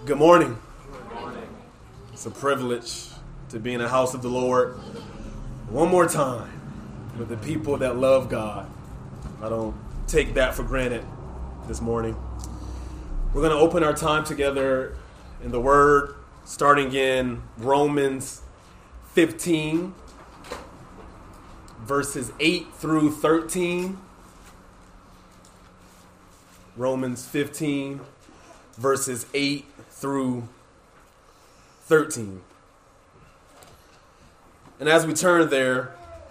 Good morning. It's a privilege to be in the house of the Lord one more time with the people that love God. I don't take that for granted this morning. We're going to open our time together in the Word, starting in Romans 15, verses 8 through 13. Romans 15, verses 8 through 13. And as we turn there,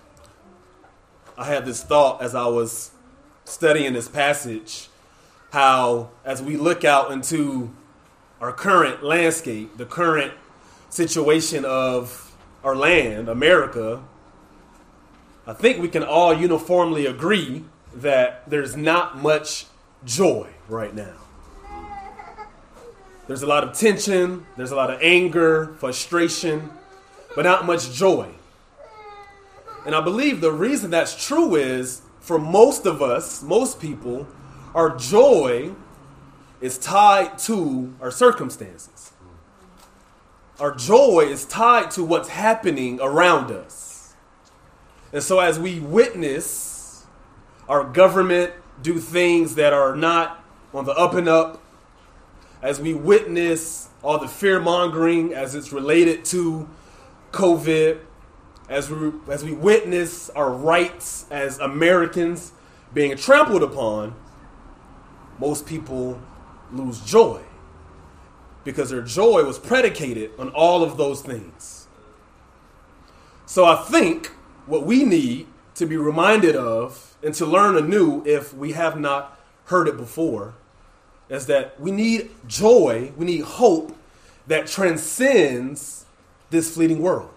I had this thought as I was studying this passage, how as we look out into our current landscape, the current situation of our land, America, I think we can all uniformly agree that there's not much joy right now. There's a lot of tension, there's a lot of anger, frustration, but not much joy. And I believe the reason that's true is, for most of us, most people, our joy is tied to our circumstances. Our joy is tied to what's happening around us. And so as we witness our government do things that are not on the up and up, as we witness all the fear-mongering as it's related to COVID, as we witness our rights as Americans being trampled upon, most people lose joy because their joy was predicated on all of those things. So I think what we need to be reminded of and to learn anew, if we have not heard it before, is that we need joy, we need hope that transcends this fleeting world.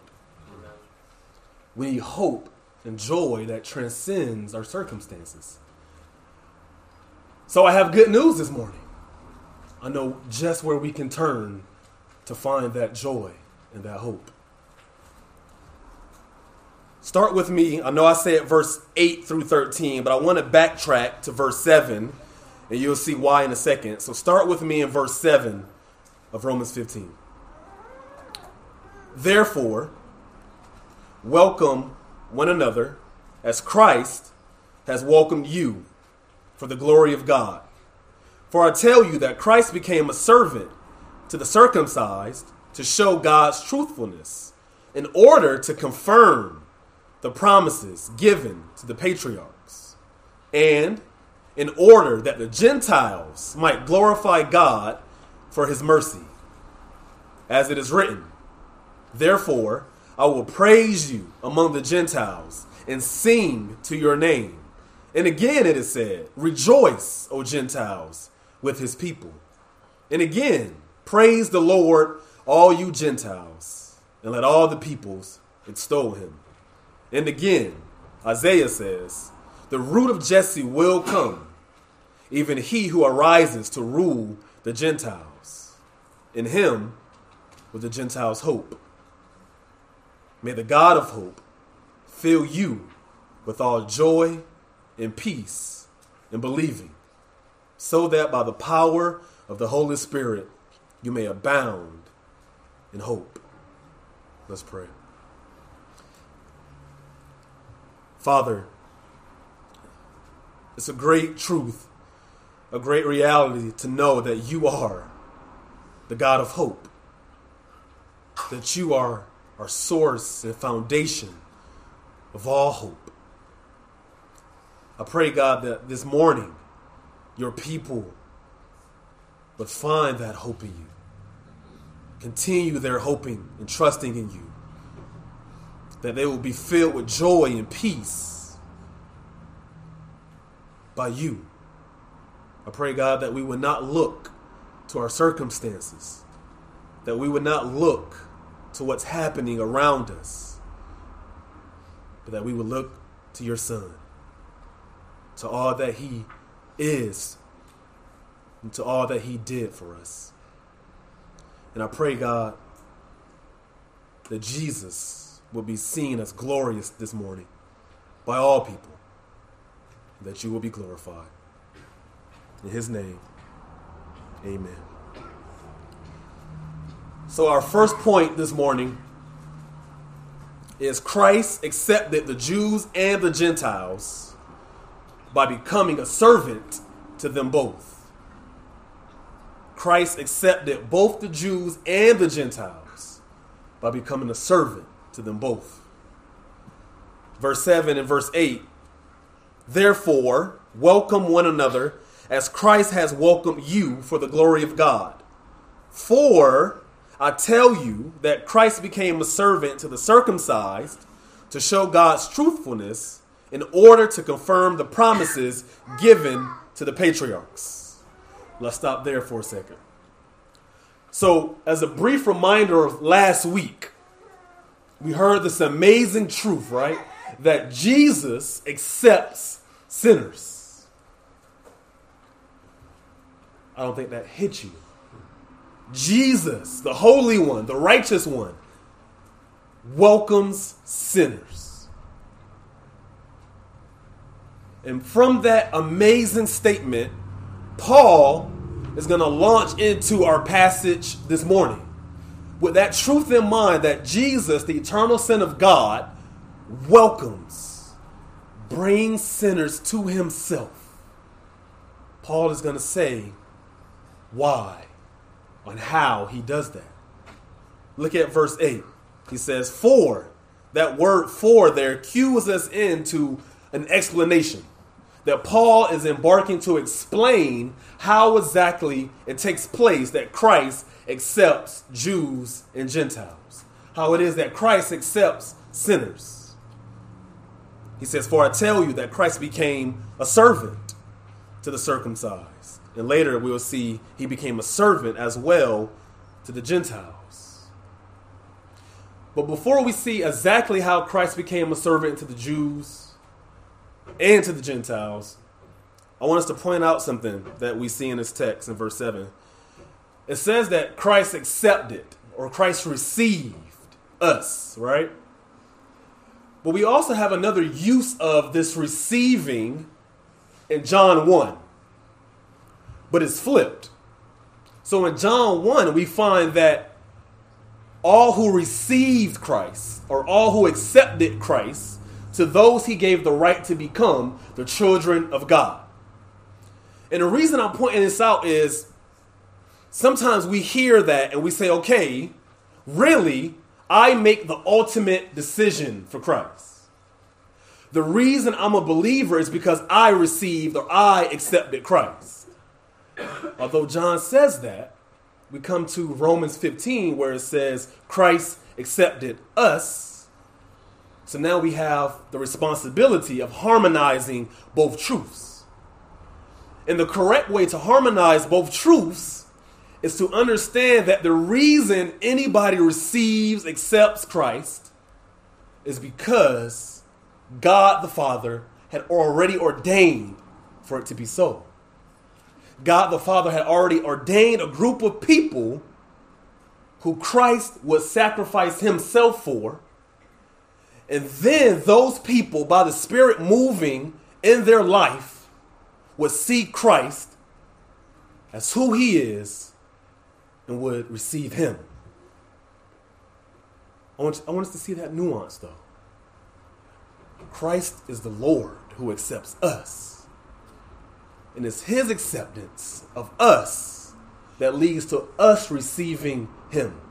We need hope and joy that transcends our circumstances. So I have good news this morning. I know just where we can turn to find that joy and that hope. Start with me. I know I said verse 8 through 13, but I want to backtrack to verse 7, and you'll see why in a second. So start with me in verse 7 of Romans 15. Therefore, welcome one another as Christ has welcomed you for the glory of God. For I tell you that Christ became a servant to the circumcised to show God's truthfulness, in order to confirm the promises given to the patriarchs, and in order that the Gentiles might glorify God for his mercy. As it is written, therefore I will praise you among the Gentiles and sing to your name. And again it is said, rejoice, O Gentiles, with his people. And again, praise the Lord, all you Gentiles, and let all the peoples extol him. And again, Isaiah says, the root of Jesse will come, even he who arises to rule the Gentiles. In him will the Gentiles hope. May the God of hope fill you with all joy and peace in believing, so that by the power of the Holy Spirit you may abound in hope. Let's pray. Father, it's a great truth, a great reality to know that you are the God of hope, that you are our source and foundation of all hope. I pray, God, that this morning your people would find that hope in you, continue their hoping and trusting in you, that they will be filled with joy and peace by you. I pray, God, that we would not look to our circumstances, that we would not look to what's happening around us, but that we would look to your Son, to all that he is, and to all that he did for us. And I pray, God, that Jesus will be seen as glorious this morning by all people, that you will be glorified. In his name, amen. So our first point this morning is Christ accepted the Jews and the Gentiles by becoming a servant to them both. Christ accepted both the Jews and the Gentiles by becoming a servant to them both. Verse 7 and verse 8. Therefore, welcome one another as Christ has welcomed you for the glory of God. For I tell you that Christ became a servant to the circumcised to show God's truthfulness in order to confirm the promises given to the patriarchs. Let's stop there for a second. So, as a brief reminder of last week, we heard this amazing truth, right? That Jesus accepts sinners. I don't think that hit you. Jesus, the Holy One, the Righteous One, welcomes sinners. And from that amazing statement, Paul is going to launch into our passage this morning with that truth in mind that Jesus, the eternal Son of God, welcomes, brings sinners to himself. Paul is going to say why and how he does that. Look at verse 8. He says, for, that word for there cues us into an explanation that Paul is embarking to explain how exactly it takes place that Christ accepts Jews and Gentiles. How it is that Christ accepts sinners. He says, for I tell you that Christ became a servant to the circumcised. And later we will see he became a servant as well to the Gentiles. But before we see exactly how Christ became a servant to the Jews and to the Gentiles, I want us to point out something that we see in this text in verse 7. It says that Christ accepted, or Christ received us, right? But we also have another use of this receiving in John 1. But it's flipped. So in John 1, we find that all who received Christ, or all who accepted Christ, to those he gave the right to become the children of God. And the reason I'm pointing this out is sometimes we hear that and we say, okay, really, I make the ultimate decision for Christ. The reason I'm a believer is because I received or I accepted Christ. Although John says that, we come to Romans 15 where it says Christ accepted us. So now we have the responsibility of harmonizing both truths. And the correct way to harmonize both truths is to understand that the reason anybody receives, accepts Christ is because God the Father had already ordained for it to be so. God the Father had already ordained a group of people who Christ would sacrifice himself for. And then those people, by the Spirit moving in their life, would see Christ as who he is and would receive him. I want us to see that nuance, though. Christ is the Lord who accepts us. And it's his acceptance of us that leads to us receiving him.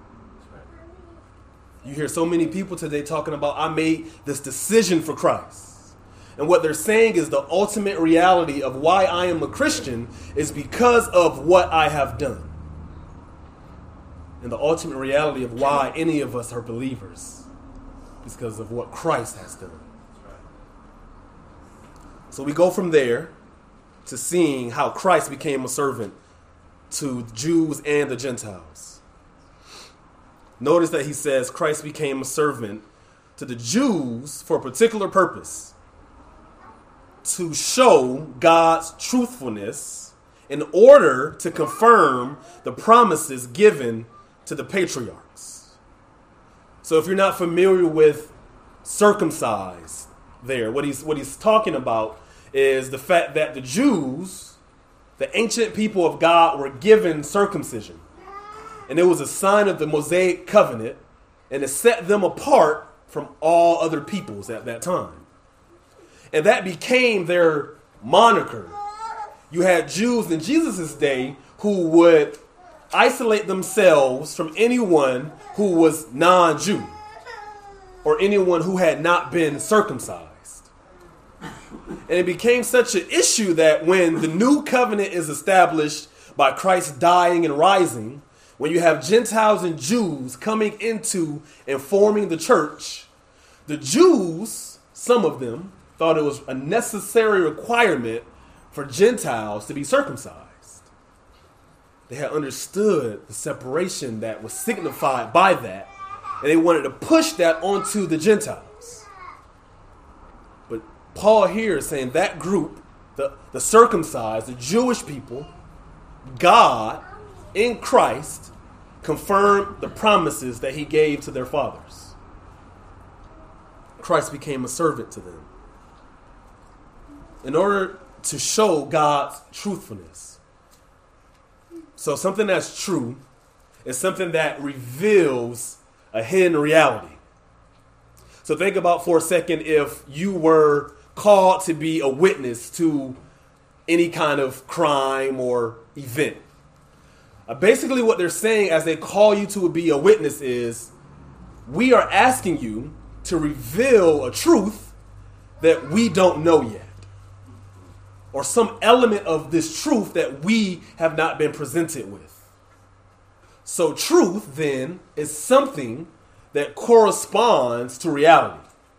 You hear so many people today talking about, I made this decision for Christ. And what they're saying is the ultimate reality of why I am a Christian is because of what I have done. And the ultimate reality of why any of us are believers is because of what Christ has done. So we go from there to seeing how Christ became a servant to the Jews and the Gentiles. Notice that he says Christ became a servant to the Jews for a particular purpose. To show God's truthfulness in order to confirm the promises given to the patriarchs. So if you're not familiar with circumcised there, what he's talking about is the fact that the Jews, the ancient people of God, were given circumcision. And it was a sign of the Mosaic covenant, and it set them apart from all other peoples at that time. And that became their moniker. You had Jews in Jesus' day who would isolate themselves from anyone who was non-Jew or anyone who had not been circumcised. And it became such an issue that when the new covenant is established by Christ dying and rising, when you have Gentiles and Jews coming into and forming the church, the Jews, some of them, thought it was a necessary requirement for Gentiles to be circumcised. They had understood the separation that was signified by that, and they wanted to push that onto the Gentiles. But Paul here is saying that group, the circumcised, the Jewish people, God in Christ confirmed the promises that he gave to their fathers. Christ became a servant to them in order to show God's truthfulness. So something that's true is something that reveals a hidden reality. So think about for a second if you were called to be a witness to any kind of crime or event. Basically what they're saying as they call you to be a witness is, we are asking you to reveal a truth that we don't know yet, or some element of this truth that we have not been presented with. So truth, then, is something that corresponds to reality.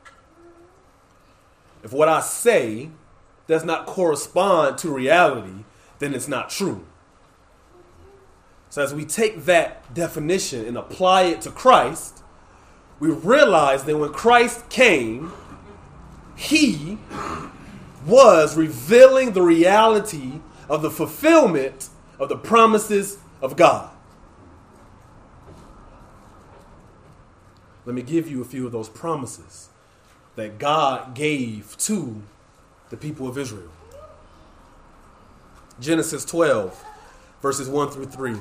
If what I say does not correspond to reality, then it's not true. So as we take that definition and apply it to Christ, we realize that when Christ came, he was revealing the reality of the fulfillment of the promises of God. Let me give you a few of those promises that God gave to the people of Israel. Genesis 12, verses 1 through 3.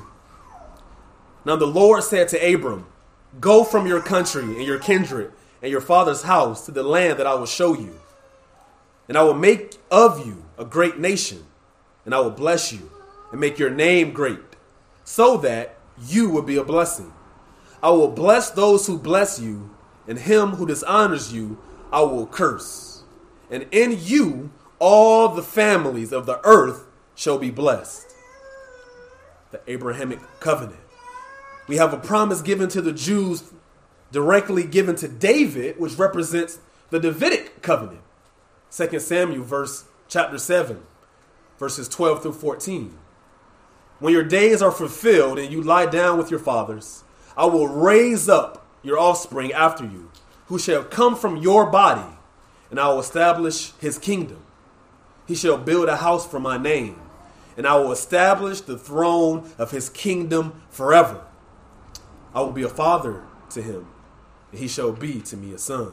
Now the Lord said to Abram, "Go from your country and your kindred and your father's house to the land that I will show you. And I will make of you a great nation, and I will bless you and make your name great, so that you will be a blessing. I will bless those who bless you, and him who dishonors you I will curse. And in you all the families of the earth shall be blessed." The Abrahamic covenant. We have a promise given to the Jews, directly given to David, which represents the Davidic covenant. 2 Samuel chapter 7, verses 12 through 14. "When your days are fulfilled and you lie down with your fathers, I will raise up your offspring after you, who shall come from your body, and I will establish his kingdom. He shall build a house for my name, and I will establish the throne of his kingdom forever. I will be a father to him, and he shall be to me a son."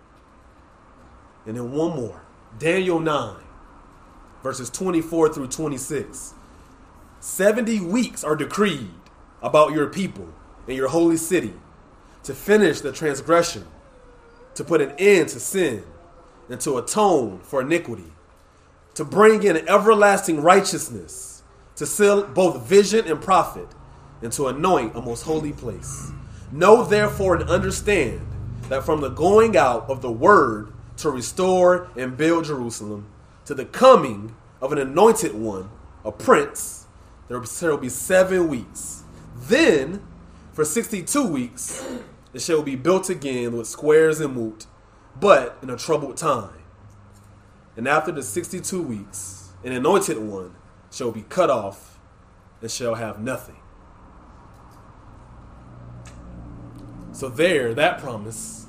And then one more. Daniel 9, verses 24 through 26. 70 weeks are decreed about your people and your holy city, to finish the transgression, to put an end to sin, and to atone for iniquity, to bring in everlasting righteousness, to seal both vision and prophet, and to anoint a most holy place. Know therefore and understand that from the going out of the word to restore and build Jerusalem, to the coming of an anointed one, a prince, there will be 7 weeks. Then, for 62 weeks, it shall be built again with squares and moot, but in a troubled time. And after the 62 weeks, an anointed one shall be cut off and shall have nothing. So there, that promise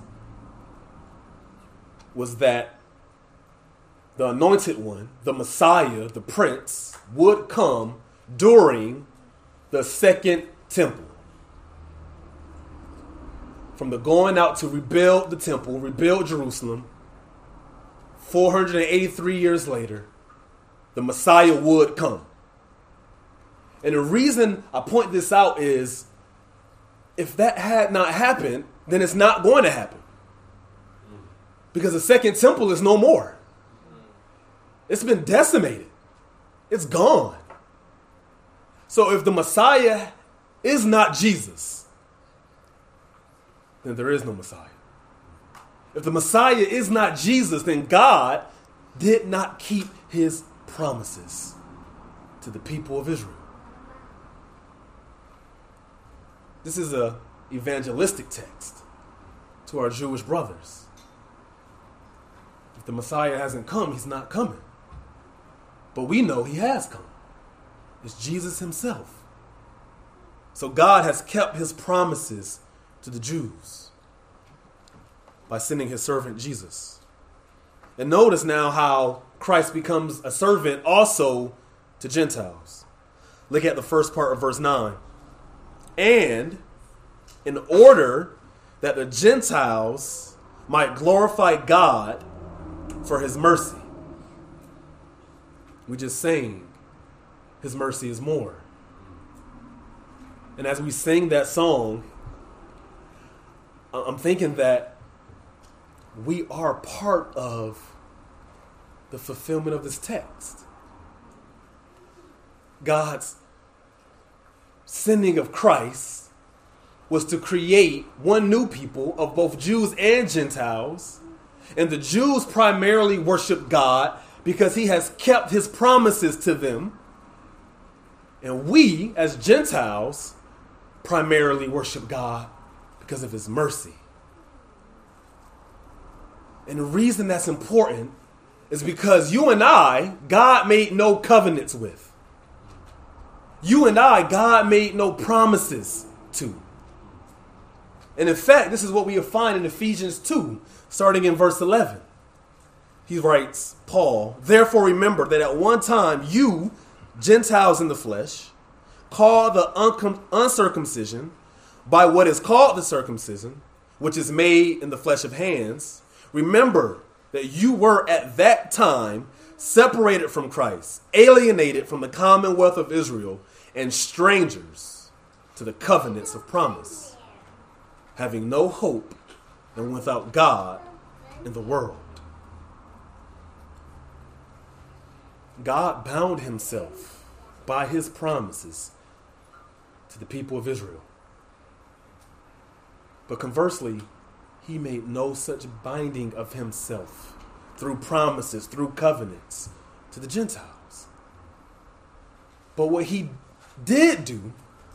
was that the anointed one, the Messiah, the Prince, would come during the second temple. From the going out to rebuild the temple, rebuild Jerusalem, 483 years later, the Messiah would come. And the reason I point this out is if that had not happened, then it's not going to happen. Because the second temple is no more. It's been decimated. It's gone. So if the Messiah is not Jesus, then there is no Messiah. If the Messiah is not Jesus, then God did not keep his promises to the people of Israel. This is an evangelistic text to our Jewish brothers. If the Messiah hasn't come, he's not coming. But we know he has come. It's Jesus himself. So God has kept his promises to the Jews by sending his servant Jesus. And notice now how Christ becomes a servant also to Gentiles. Look at the first part of verse 9. And in order that the Gentiles might glorify God for his mercy. We just sang, his mercy is more. And as we sing that song, I'm thinking that we are part of the fulfillment of this text. God's sending of Christ was to create one new people of both Jews and Gentiles. And the Jews primarily worship God because he has kept his promises to them. And we, as Gentiles, primarily worship God because of his mercy. And the reason that's important is because you and I, God made no covenants with. You and I, God made no promises to. And in fact, this is what we find in Ephesians 2, starting in verse 11. He writes, Paul, therefore remember that at one time you, Gentiles in the flesh, called the uncircumcision by what is called the circumcision, which is made in the flesh of hands. Remember that you were at that time separated from Christ, alienated from the commonwealth of Israel, and strangers to the covenants of promise, having no hope and without God in the world. God bound himself by his promises to the people of Israel. But conversely, he made no such binding of himself through promises, through covenants to the Gentiles. But what he did do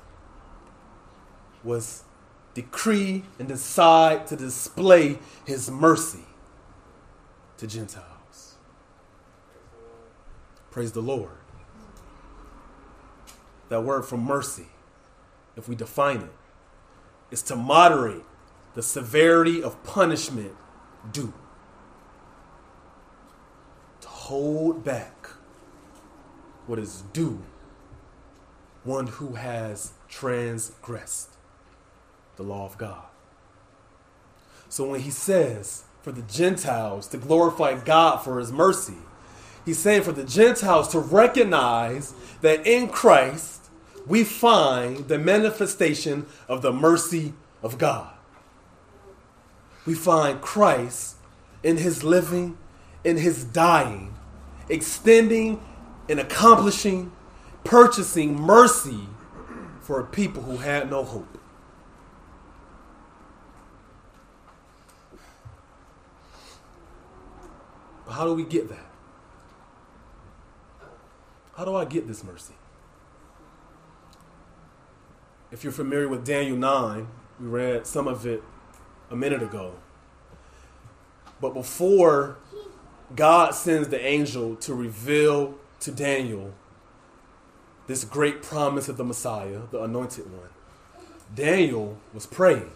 was decree and decide to display his mercy to Gentiles. Praise the Lord. That word for mercy, if we define it, is to moderate the severity of punishment due. To hold back what is due one who has transgressed the law of God. So when he says for the Gentiles to glorify God for his mercy, he's saying for the Gentiles to recognize that in Christ we find the manifestation of the mercy of God. We find Christ in his living, in his dying, extending and accomplishing, purchasing mercy for a people who had no hope. But how do we get that? How do I get this mercy? If you're familiar with Daniel 9, we read some of it a minute ago. But before God sends the angel to reveal to Daniel this great promise of the Messiah, the anointed one, Daniel was praying.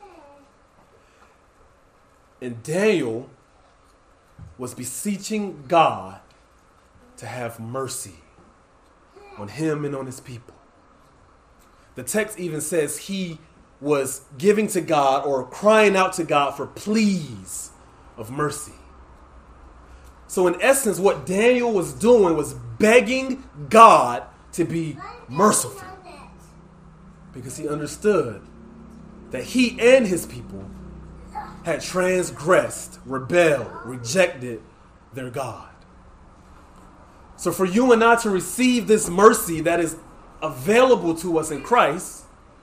And Daniel was beseeching God to have mercy on him and on his people. The text even says he was giving to God or crying out to God for pleas of mercy. So in essence, what Daniel was doing was begging God to be merciful, because he understood that he and his people had transgressed, rebelled, rejected their God. So for you and I to receive this mercy that is available to us in Christ,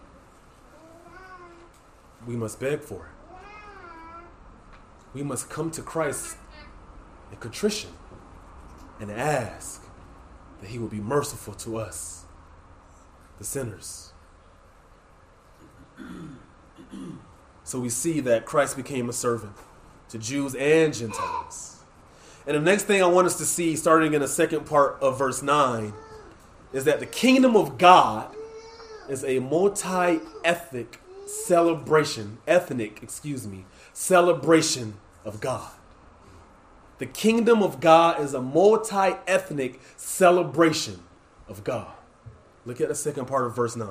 we must beg for it. We must come to Christ in contrition and ask that he will be merciful to us, the sinners. So we see that Christ became a servant to Jews and Gentiles. And the next thing I want us to see, starting in the second part of verse 9, is that the kingdom of God is a multi-ethnic celebration of God. The kingdom of God is a multi-ethnic celebration of God. Look at the second part of verse 9.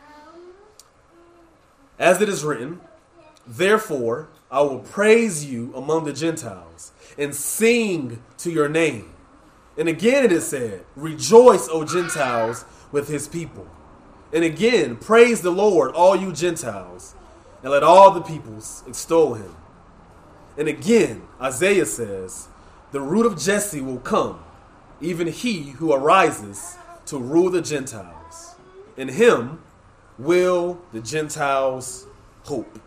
As it is written, therefore I will praise you among the Gentiles and sing to your name. And again it is said, rejoice, O Gentiles, with his people. And again, praise the Lord, all you Gentiles, and let all the peoples extol him. And again, Isaiah says, the root of Jesse will come, even he who arises to rule the Gentiles. In him will the Gentiles hope.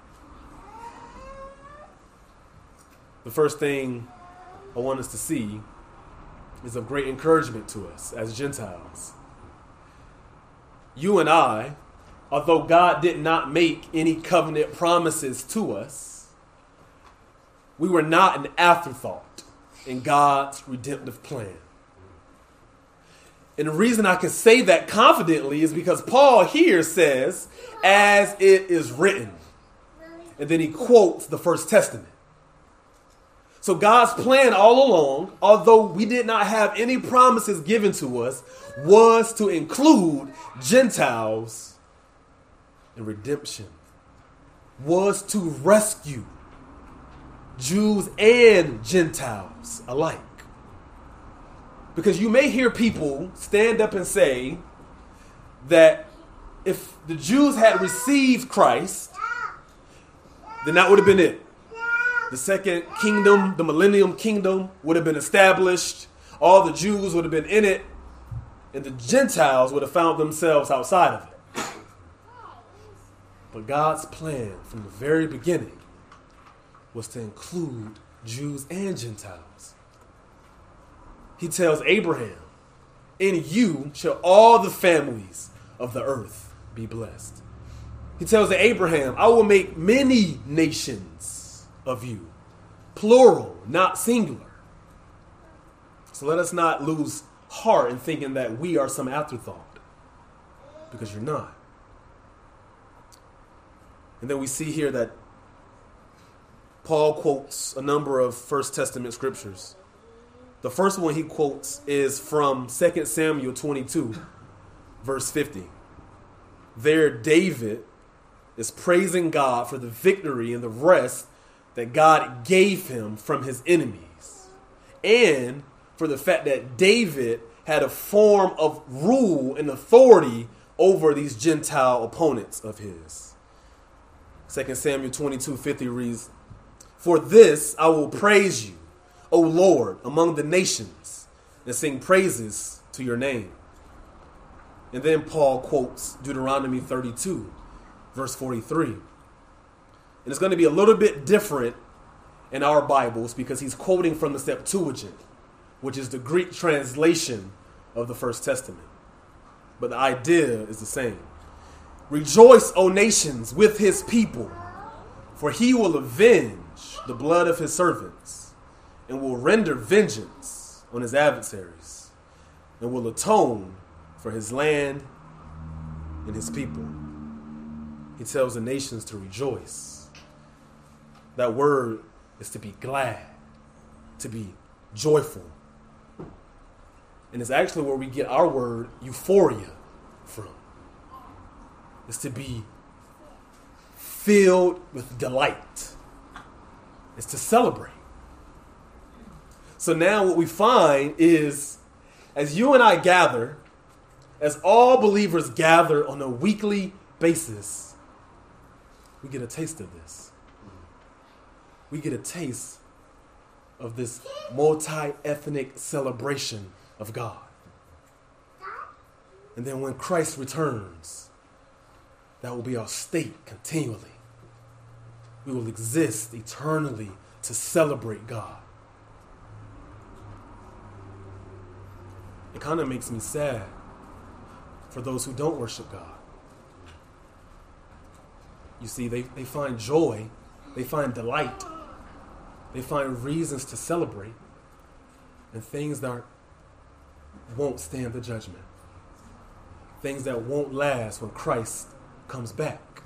The first thing I want us to see is of great encouragement to us as Gentiles. You and I, although God did not make any covenant promises to us, we were not an afterthought in God's redemptive plan. And the reason I can say that confidently is because Paul here says, as it is written. And then he quotes the First Testament. So God's plan all along, although we did not have any promises given to us, was to include Gentiles in redemption, was to rescue Jews and Gentiles alike. Because you may hear people stand up and say that if the Jews had received Christ, then that would have been it. The second kingdom, the millennium kingdom, would have been established. All the Jews would have been in it. And the Gentiles would have found themselves outside of it. But God's plan from the very beginning was to include Jews and Gentiles. He tells Abraham, in you shall all the families of the earth be blessed. He tells Abraham, I will make many nations of you. Plural, not singular. So let us not lose heart in thinking that we are some afterthought. Because you're not. And then we see here that Paul quotes a number of First Testament scriptures. The first one he quotes is from 2 Samuel 22, verse 50. There, David is praising God for the victory and the rest that God gave him from his enemies. And for the fact that David had a form of rule and authority over these Gentile opponents of his. 2 Samuel 22:50 reads, for this I will praise you, O Lord, among the nations, and sing praises to your name. And then Paul quotes Deuteronomy 32, verse 43. And it's going to be a little bit different in our Bibles because he's quoting from the Septuagint, which is the Greek translation of the First Testament. But the idea is the same. Rejoice, O nations, with his people, for he will avenge the blood of his servants and will render vengeance on his adversaries and will atone for his land and his people. He tells the nations to rejoice. That word is to be glad, to be joyful. And it's actually where we get our word euphoria from. It's to be filled with delight. It's to celebrate. So now what we find is, as you and I gather, as all believers gather on a weekly basis, we get a taste of this. We get a taste of this multi-ethnic celebration of God. And then when Christ returns, that will be our state continually. We will exist eternally to celebrate God. It kind of makes me sad for those who don't worship God. You see, they find joy, they find delight, they find reasons to celebrate in things that won't stand the judgment. Things that won't last when Christ comes back.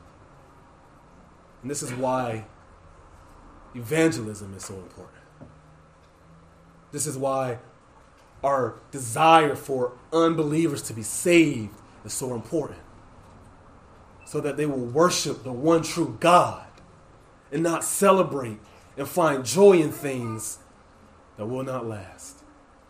And this is why evangelism is so important. This is why our desire for unbelievers to be saved is so important. So that they will worship the one true God and not celebrate and find joy in things that will not last.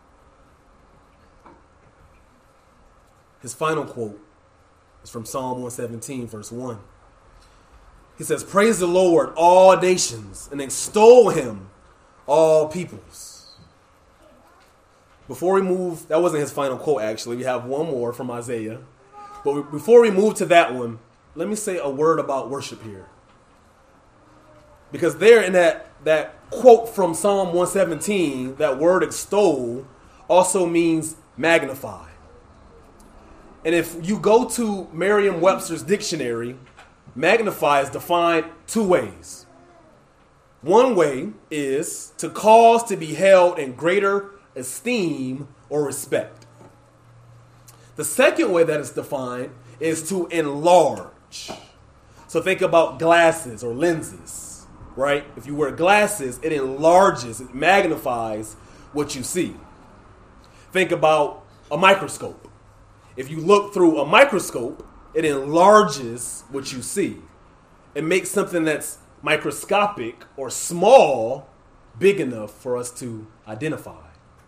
His final quote is from Psalm 117, verse 1. He says, "Praise the Lord, all nations, and extol him, all peoples." Before we move, that wasn't his final quote, actually. We have one more from Isaiah. But before we move to that one, let me say a word about worship here. Because there in that quote from Psalm 117, that word extol also means magnify. And if you go to Merriam-Webster's dictionary, magnify is defined two ways. One way is to cause to be held in greater esteem or respect. The second way that it's defined is to enlarge. So think about glasses or lenses, right? If you wear glasses, it enlarges, it magnifies what you see. Think about a microscope. If you look through a microscope, it enlarges what you see. It makes something that's microscopic or small big enough for us to identify.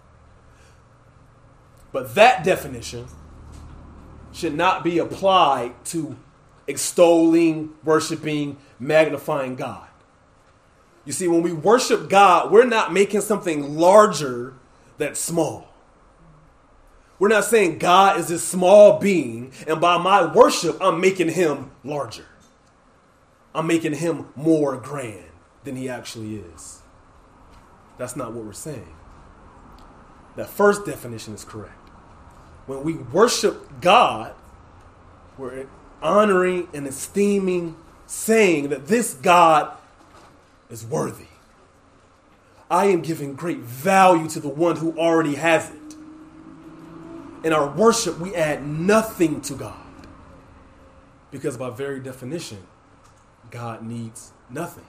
But that definition should not be applied to extolling, worshiping, magnifying God. You see, when we worship God, we're not making something larger that's small. We're not saying God is this small being, and by my worship, I'm making him larger. I'm making him more grand than he actually is. That's not what we're saying. That first definition is correct. When we worship God, we're honoring and esteeming, saying that this God is worthy. I am giving great value to the one who already has it. In our worship, we add nothing to God. Because by very definition, God needs nothing.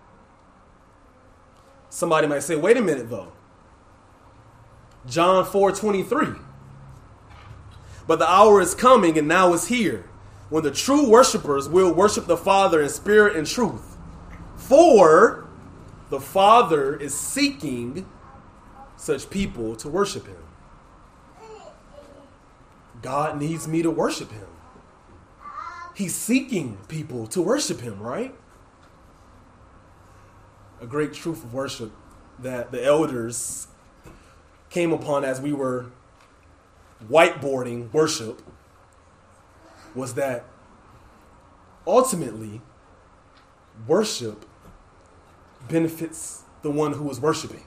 Somebody might say, wait a minute though. John 4:23. But the hour is coming and now is here, when the true worshipers will worship the Father in spirit and truth. For the Father is seeking such people to worship him. God needs me to worship him. He's seeking people to worship him, right? A great truth of worship that the elders came upon as we were whiteboarding worship was that ultimately worship benefits the one who is worshiping.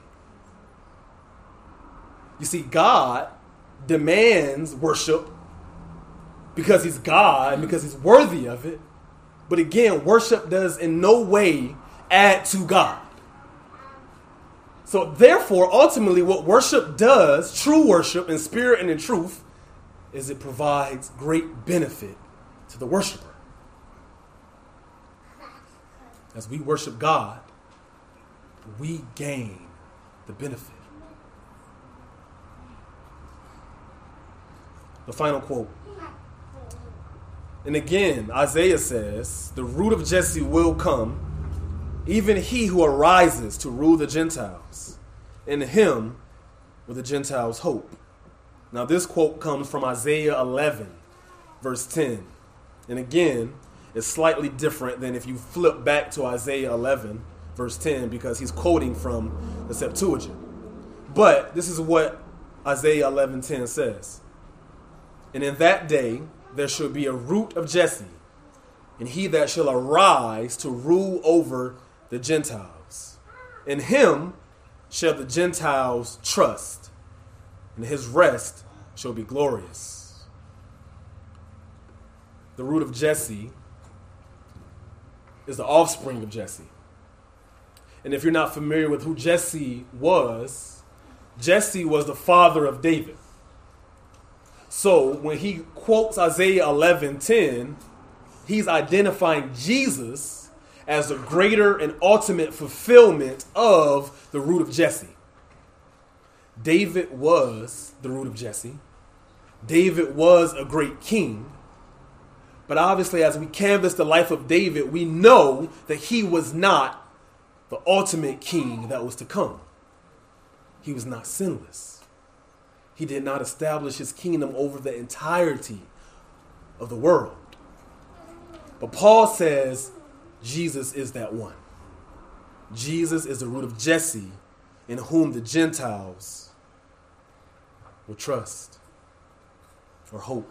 You see, God demands worship because he's God and because he's worthy of it. But again, worship does in no way add to God. So therefore, ultimately, what worship does, true worship in spirit and in truth, is it provides great benefit to the worshiper. As we worship God, we gain the benefit. The final quote. And again, Isaiah says, the root of Jesse will come, even he who arises to rule the Gentiles. In him will the Gentiles hope. Now this quote comes from Isaiah 11, verse 10. And again, is slightly different than if you flip back to Isaiah 11, verse 10, because he's quoting from the Septuagint. But this is what Isaiah 11:10 says. And in that day there shall be a root of Jesse, and he that shall arise to rule over the Gentiles. In him shall the Gentiles trust, and his rest shall be glorious. The root of Jesse is the offspring of Jesse. And if you're not familiar with who Jesse was the father of David. So when he quotes Isaiah 11:10, he's identifying Jesus as the greater and ultimate fulfillment of the root of Jesse. David was the root of Jesse. David was a great king. But obviously, as we canvass the life of David, we know that he was not the ultimate king that was to come. He was not sinless. He did not establish his kingdom over the entirety of the world. But Paul says Jesus is that one. Jesus is the root of Jesse, in whom the Gentiles will trust or hope.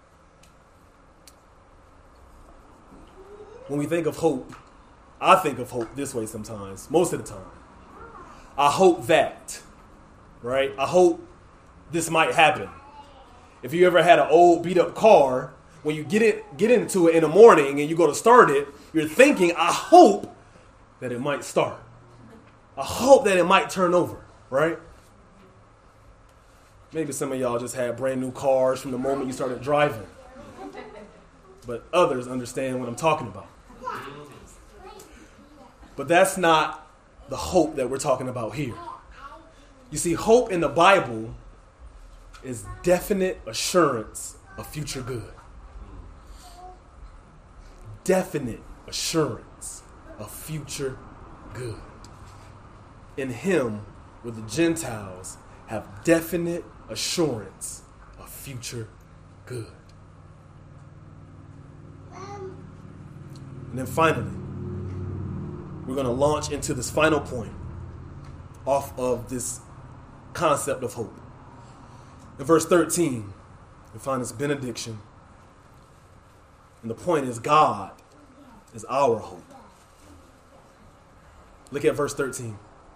When we think of hope, I think of hope this way sometimes, most of the time. I hope that, right? I hope this might happen. If you ever had an old beat up car, when you get into it in the morning and you go to start it, you're thinking, I hope that it might start. I hope that it might turn over, right? Maybe some of y'all just had brand new cars from the moment you started driving. But others understand what I'm talking about. But that's not the hope that we're talking about here. You see, hope in the Bible is definite assurance of future good. Definite assurance of future good. In him, will the Gentiles have definite assurance of future good. And then finally, we're going to launch into this final point off of this concept of hope. In verse 13, we find this benediction. And the point is, God is our hope. Look at verse 13.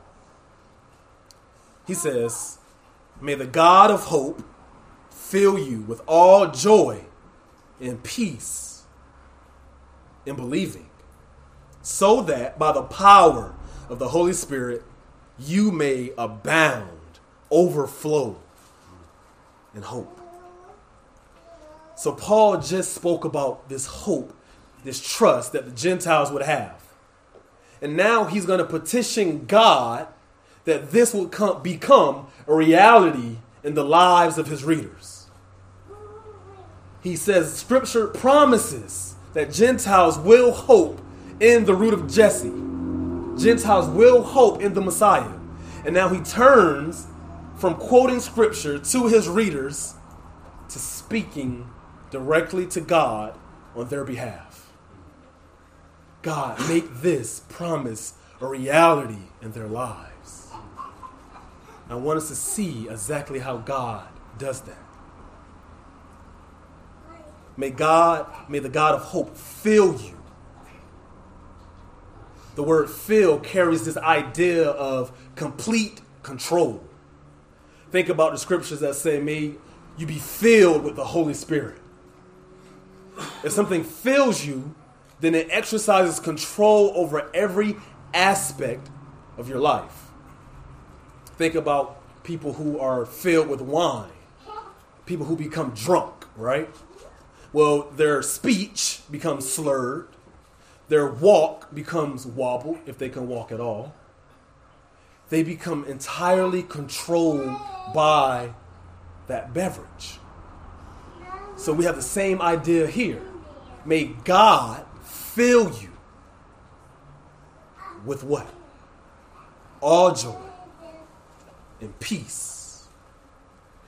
He says, may the God of hope fill you with all joy and peace in believing, so that by the power of the Holy Spirit you may abound, overflow in hope. So Paul just spoke about this hope, this trust that the Gentiles would have. And now he's going to petition God that this will become a reality in the lives of his readers. He says Scripture promises that Gentiles will hope in the root of Jesse. Gentiles will hope in the Messiah. And now he turns from quoting Scripture to his readers to speaking directly to God on their behalf. God, make this promise a reality in their lives. I want us to see exactly how God does that. May the God of hope fill you. The word fill carries this idea of complete control. Think about the scriptures that say, may you be filled with the Holy Spirit. If something fills you, then it exercises control over every aspect of your life. Think about people who are filled with wine, people who become drunk, right? Well, their speech becomes slurred. Their walk becomes wobbled, if they can walk at all. They become entirely controlled by that beverage. So we have the same idea here. May God fill you with what? All joy and peace.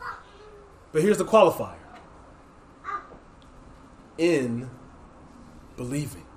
But here's the qualifier. In believing.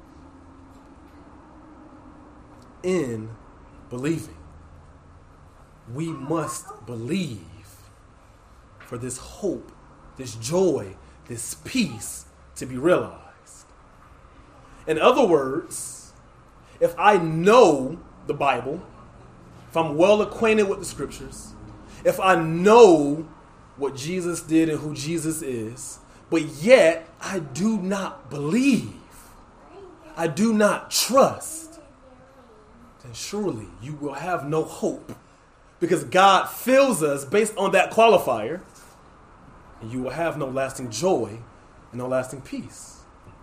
In believing. We must believe for this hope, this joy, this peace to be realized. In other words, if I know the Bible, if I'm well acquainted with the scriptures, if I know what Jesus did and who Jesus is, but yet I do not believe, I do not trust, then surely you will have no hope, because God fills us based on that qualifier, and you will have no lasting joy and no lasting peace.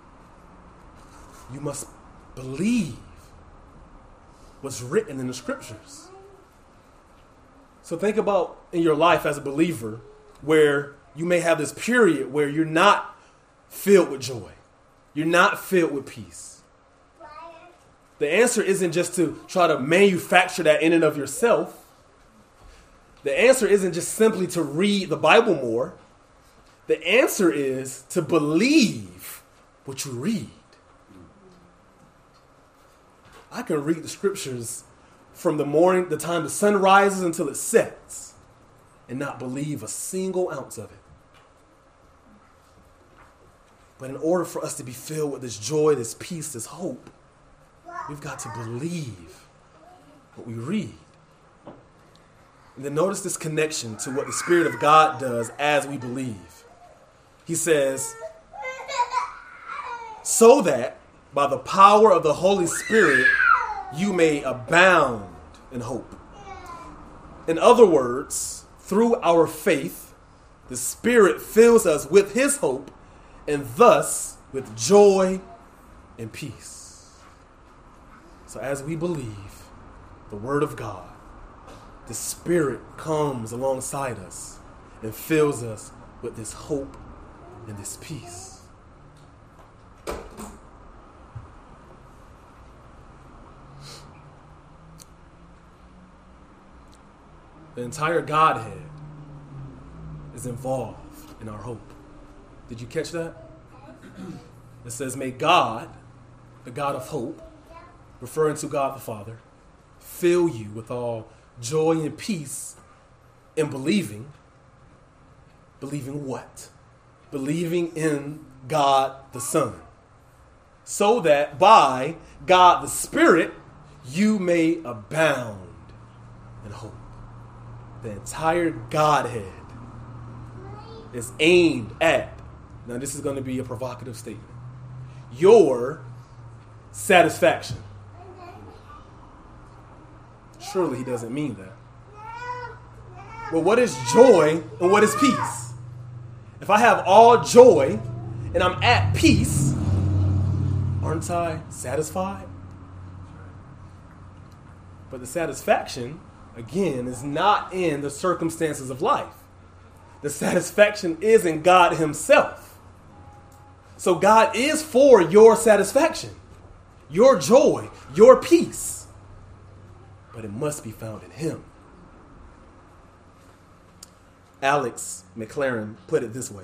You must believe what's written in the scriptures. So think about in your life as a believer where you may have this period where you're not filled with joy. You're not filled with peace. The answer isn't just to try to manufacture that in and of yourself. The answer isn't just simply to read the Bible more. The answer is to believe what you read. I can read the scriptures from the time the sun rises until it sets, and not believe a single ounce of it. But in order for us to be filled with this joy, this peace, this hope, we've got to believe what we read. And then notice this connection to what the Spirit of God does as we believe. He says, so that by the power of the Holy Spirit, you may abound in hope. In other words, through our faith, the Spirit fills us with His hope and thus with joy and peace. So as we believe the Word of God, the Spirit comes alongside us and fills us with this hope and this peace. The entire Godhead is involved in our hope. Did you catch that? It says, may God, the God of hope, referring to God the Father, fill you with all joy and peace in believing. Believing what? Believing in God the Son. So that by God the Spirit, you may abound in hope. The entire Godhead is aimed at, now this is going to be a provocative statement, your satisfaction. Surely he doesn't mean that. Well, what is joy and what is peace? If I have all joy and I'm at peace, aren't I satisfied? But the satisfaction, again, is not in the circumstances of life. The satisfaction is in God Himself. So God is for your satisfaction, your joy, your peace. But it must be found in Him. Alex McLaren put it this way.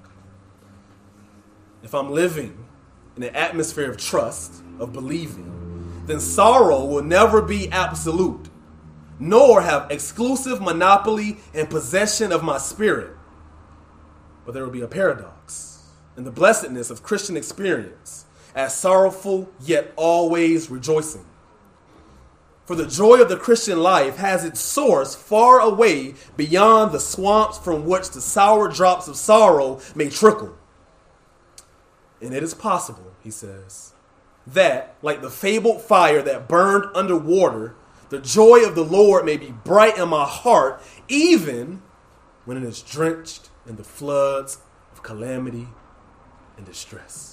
If I'm living in an atmosphere of trust, of believing, then sorrow will never be absolute, nor have exclusive monopoly and possession of my spirit. But there will be a paradox in the blessedness of Christian experience, as sorrowful yet always rejoicing. For the joy of the Christian life has its source far away beyond the swamps from which the sour drops of sorrow may trickle. And it is possible, he says, that, like the fabled fire that burned underwater, the joy of the Lord may be bright in my heart, even when it is drenched in the floods of calamity and distress.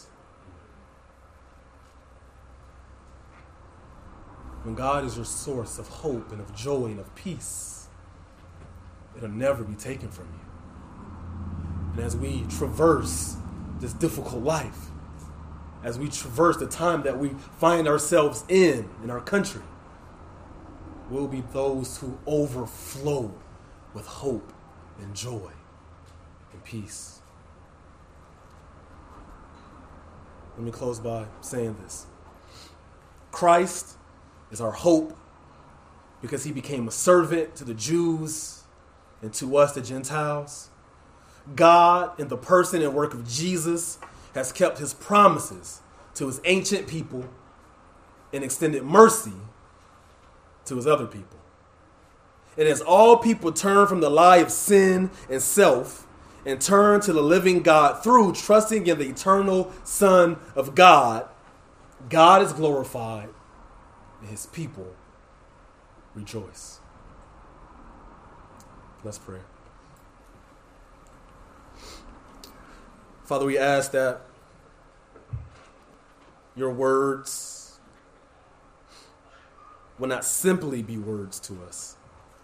When God is your source of hope and of joy and of peace, it'll never be taken from you. And as we traverse this difficult life, as we traverse the time that we find ourselves in our country, we'll be those who overflow with hope and joy and peace. Let me close by saying this. Christ is our hope because he became a servant to the Jews and to us, the Gentiles. God, in the person and work of Jesus, has kept his promises to his ancient people and extended mercy to his other people. And as all people turn from the lie of sin and self and turn to the living God through trusting in the eternal Son of God, God is glorified and his people rejoice. Let's pray. Father, we ask that your words will not simply be words to us.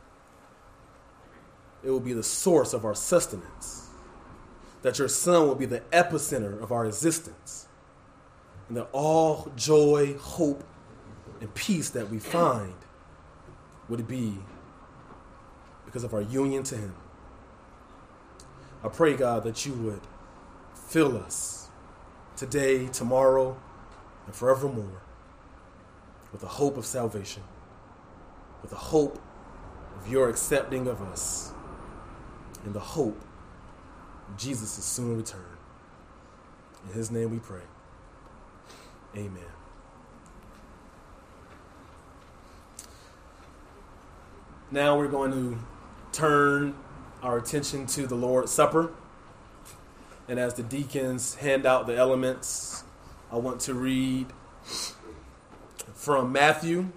It will be the source of our sustenance. That your Son will be the epicenter of our existence. And that all joy, hope, and peace that we find would be because of our union to him. I pray, God, that you would fill us today, tomorrow, and forevermore with the hope of salvation, with the hope of your accepting of us, and the hope of Jesus' soon return. In his name we pray. Amen. Now we're going to turn our attention to the Lord's Supper. And as the deacons hand out the elements, I want to read from Matthew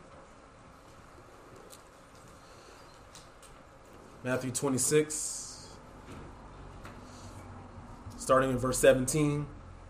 26, starting in verse 17.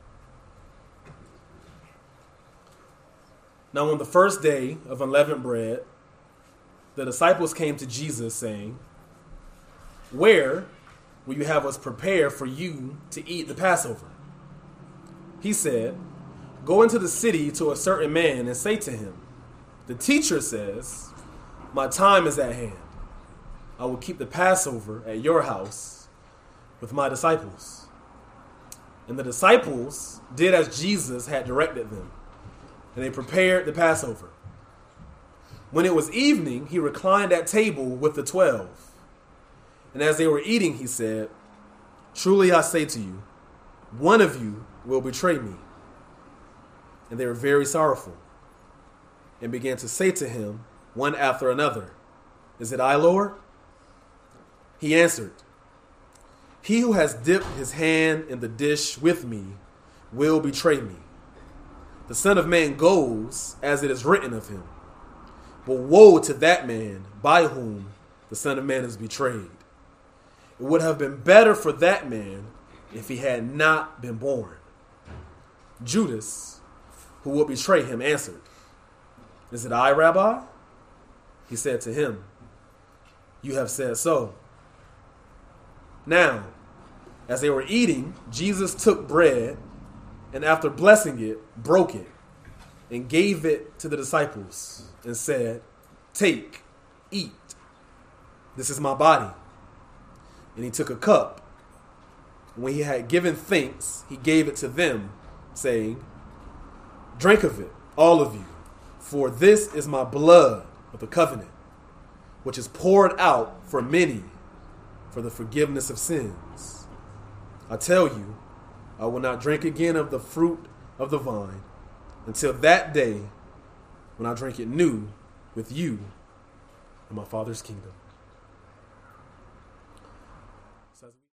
Now on the first day of unleavened bread, the disciples came to Jesus saying, "Where will you have us prepare for you to eat the Passover?" He said, "Go into the city to a certain man and say to him, 'The teacher says, my time is at hand. I will keep the Passover at your house with my disciples.' And the disciples did as Jesus had directed them, and they prepared the Passover. When it was evening, he reclined at table with the 12. And as they were eating, he said, 'Truly I say to you, one of you will betray me.' And they were very sorrowful and began to say to him, one after another, 'Is it I, Lord?' He answered, 'He who has dipped his hand in the dish with me will betray me. The Son of Man goes as it is written of him. But woe to that man by whom the Son of Man is betrayed. It would have been better for that man if he had not been born.' Judas, who would betray him, answered, 'Is it I, Rabbi?' He said to him, 'You have said so.' Now, as they were eating, Jesus took bread and after blessing it, broke it and gave it to the disciples and said, 'Take, eat. This is my body.' And he took a cup. When he had given thanks, he gave it to them, saying, 'Drink of it, all of you, for this is my blood of the covenant, which is poured out for many for the forgiveness of sins. I tell you, I will not drink again of the fruit of the vine until that day when I drink it new with you in my Father's kingdom.'"